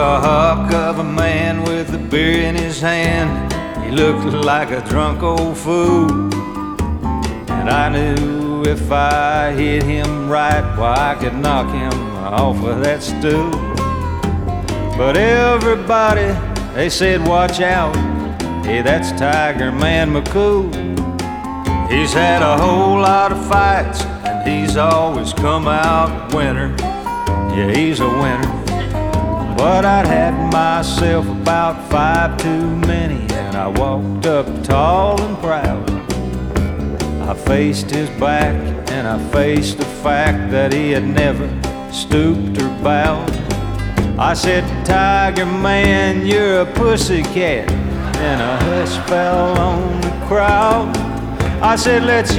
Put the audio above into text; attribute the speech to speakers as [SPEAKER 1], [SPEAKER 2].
[SPEAKER 1] a hawk of a man with a beer in his hand. He looked like a drunk old fool, and I knew if I hit him right, why, I could knock him off of that stool. But everybody, they said, watch out, hey, that's Tiger Man McCool. He's had a whole lot of fights, and he's always come out winner. Yeah, he's a winner. But I'd had myself about 5 too many, and I walked up tall and proud. I faced his back, and I faced the fact that he had never stooped or bowed. I said, Tiger Man, you're a pussycat, and a hush fell on the crowd. I said, let's